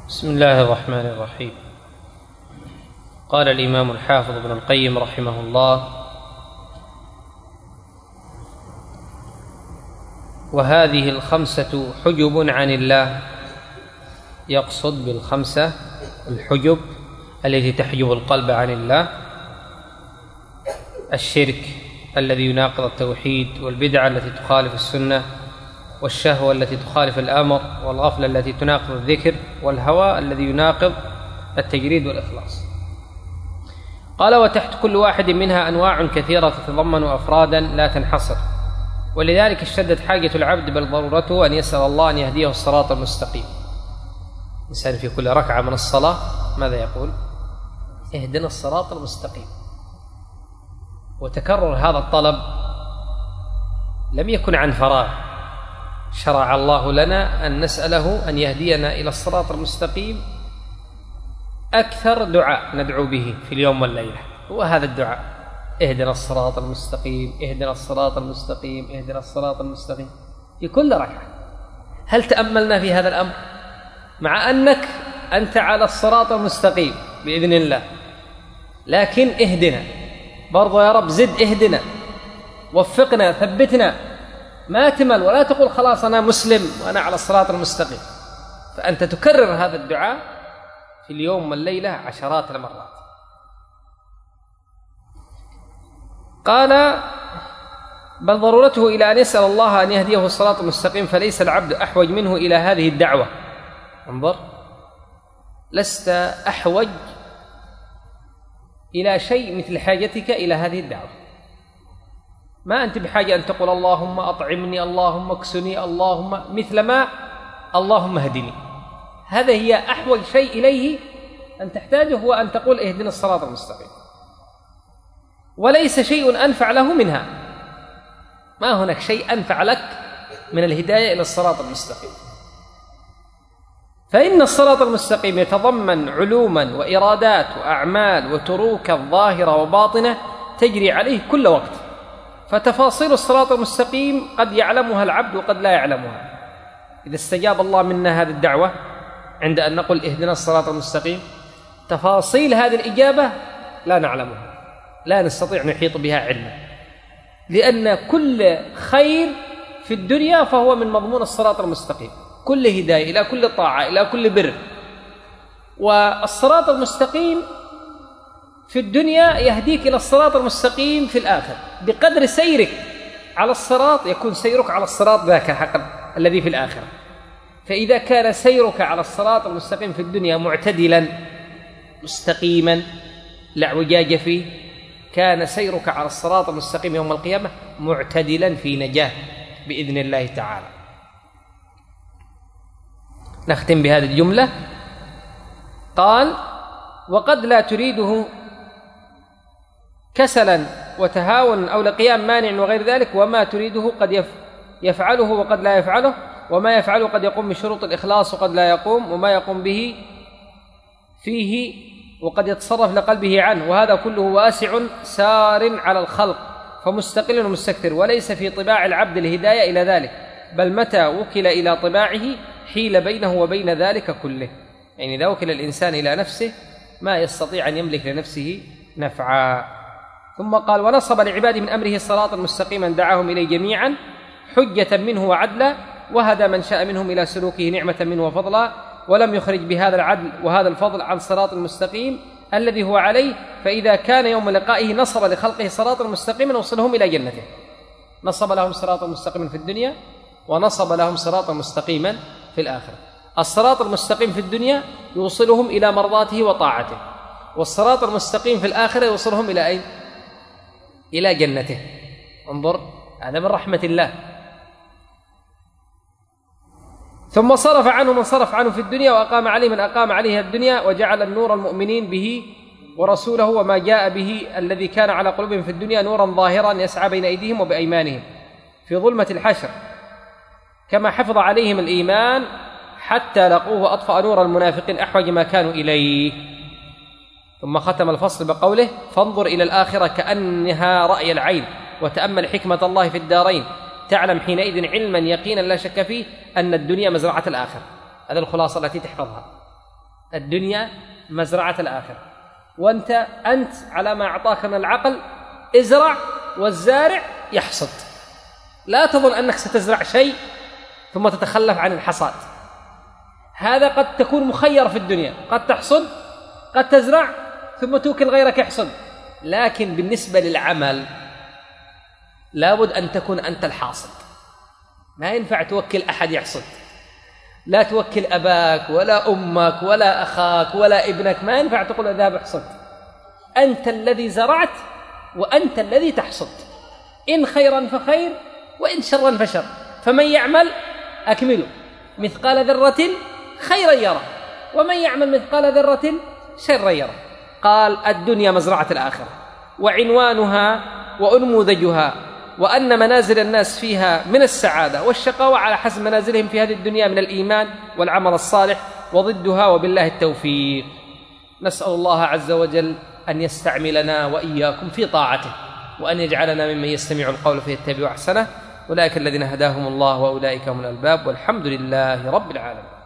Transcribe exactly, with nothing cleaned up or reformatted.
بسم الله الرحمن الرحيم. قال الإمام الحافظ ابن القيم رحمه الله: وهذه الخمسة حجب عن الله. يقصد بالخمسة الحجب التي تحجب القلب عن الله: الشرك الذي يناقض التوحيد، والبدعة التي تخالف السنة، والشهوة التي تخالف الأمر، والغفلة التي تناقض الذكر، والهوى الذي يناقض التجريد والإخلاص. قال: وتحت كل واحد منها أنواع كثيرة تتضمن أفرادا لا تنحصر، ولذلك اشتدت حاجة العبد بل ضرورته أن يسأل الله أن يهديه الصراط المستقيم. الإنسان في كل ركعة من الصلاة ماذا يقول؟ اهدنا الصراط المستقيم. وتكرر هذا الطلب لم يكن عن فراغ، شرع الله لنا أن نسأله أن يهدينا إلى الصراط المستقيم. أكثر دعاء ندعو به في اليوم والليلة هو هذا الدعاء: اهدنا الصراط المستقيم، اهدنا الصراط المستقيم، اهدنا الصراط المستقيم، في كل ركعة. هل تأملنا في هذا الأمر؟ مع أنك أنت على الصراط المستقيم بإذن الله، لكن اهدنا برضو يا رب، زد اهدنا، وفقنا، ثبتنا. ما تمل ولا تقول خلاص أنا مسلم وأنا على الصراط المستقيم، فأنت تكرر هذا الدعاء في اليوم والليلة عشرات المرات. قال: بل ضرورته إلى أن يسأل الله أن يهديه الصراط المستقيم، فليس العبد أحوج منه إلى هذه الدعوة. انظر، لست أحوج إلى شيء مثل حاجتك إلى هذه الدعوة. ما أنت بحاجة أن تقول اللهم أطعمني، اللهم اكسني، اللهم مثل ما اللهم اهدني. هذا هي أحوج شيء إليه أن تحتاجه، هو أن تقول اهدنا الصراط المستقيم، وليس شيء أنفع له منها. ما هناك شيء أنفع لك من الهداية إلى الصراط المستقيم. فإن الصراط المستقيم يتضمن علوما وإرادات وأعمال وتروكا ظاهرة وباطنة تجري عليه كل وقت، فتفاصيل الصراط المستقيم قد يعلمها العبد وقد لا يعلمها. إذا استجاب الله منا هذه الدعوة عند أن نقول اهدنا الصراط المستقيم، تفاصيل هذه الإجابة لا نعلمها، لا نستطيع نحيط بها علما، لأن كل خير في الدنيا فهو من مضمون الصراط المستقيم، كل هداية إلى كل طاعة إلى كل بر. والصراط المستقيم في الدنيا يهديك إلى الصراط المستقيم في الآخرة. بقدر سيرك على الصراط يكون سيرك على الصراط ذاك حقا الذي في الآخرة. فإذا كان سيرك على الصراط المستقيم في الدنيا معتدلا مستقيما لا اعوجاج فيه، كان سيرك على الصراط المستقيم يوم القيامة معتدلا في نجاة بإذن الله تعالى. نختم بهذه الجملة. قال: وقد لا تريده كسلا وتهاون أو لقيام مانع وغير ذلك، وما تريده قد يفعله وقد لا يفعله، وما يفعله قد يقوم بشروط الإخلاص وقد لا يقوم، وما يقوم به فيه وقد يتصرف لقلبه عنه، وهذا كله واسع سار على الخلق، فمستقل ومستكثر، وليس في طباع العبد الهداية إلى ذلك، بل متى وكل إلى طباعه حيل بينه وبين ذلك كله. يعني إذا وكل الإنسان إلى نفسه ما يستطيع أن يملك لنفسه نفعا. ثم قال: ونصب لعباده من أمره صراطا مستقيما دعاهم إليه جميعا حجة منه وعدلا، وهدى من شاء منهم إلى سلوكه نعمة منه وفضلا، ولم يخرج بهذا العدل وهذا الفضل عن صراط المستقيم الذي هو عليه. فإذا كان يوم لقائه نصب لخلقه صراطا مستقيما وصلهم إلى جنته. نصب لهم صراطا مستقيما في الدنيا، ونصب لهم صراطا مستقيما في الآخرة. الصراط المستقيم في الدنيا يوصلهم إلى مرضاته وطاعته، والصراط المستقيم في الآخرة يوصلهم إلى أين؟ إلى جنته. انظر، هذا من رحمة الله. ثم صرف عنه من صرف عنه في الدنيا، وأقام عليه من أقام عليه الدنيا، وجعل النور المؤمنين به ورسوله وما جاء به الذي كان على قلوبهم في الدنيا نورا ظاهرا يسعى بين أيديهم وبأيمانهم في ظلمة الحشر، كما حفظ عليهم الإيمان حتى لقوه وأطفأ نور المنافقين أحوج ما كانوا إليه. ثم ختم الفصل بقوله: فانظر إلى الآخرة كأنها رأي العين، وتأمل حكمة الله في الدارين، تعلم حينئذ علما يقينا لا شك فيه أن الدنيا مزرعة الآخرة. هذه الخلاصة التي تحفظها. الدنيا مزرعة الآخرة، وأنت أنت على ما أعطاك من العقل ازرع والزارع يحصد. لا تظن أنك ستزرع شيء ثم تتخلف عن الحصاد، هذا قد تكون مخير في الدنيا، قد تحصد قد تزرع ثم توكل غيرك يحصد، لكن بالنسبة للعمل لابد أن تكون أنت الحاصد، ما ينفع توكل أحد يحصد، لا توكل أباك ولا أمك ولا أخاك ولا ابنك، ما ينفع تقول اذهب احصد، أنت الذي زرعت وأنت الذي تحصد، إن خيرا فخير وإن شرا فشر، فمن يعمل أكمله مثقال ذرة خيرا يره ومن يعمل مثقال ذرة شرا يره. قال الدنيا مزرعة الآخرة وعنوانها وأنموذجها، وأن منازل الناس فيها من السعادة والشقاوة على حسب منازلهم في هذه الدنيا من الإيمان والعمل الصالح، وضدها وبالله التوفيق. نسأل الله عز وجل أن يستعملنا وإياكم في طاعته، وأن يجعلنا ممن يستمع القول فيتبع أحسنه، أولئك الذين هداهم الله وأولئك هم الألباب، والحمد لله رب العالمين.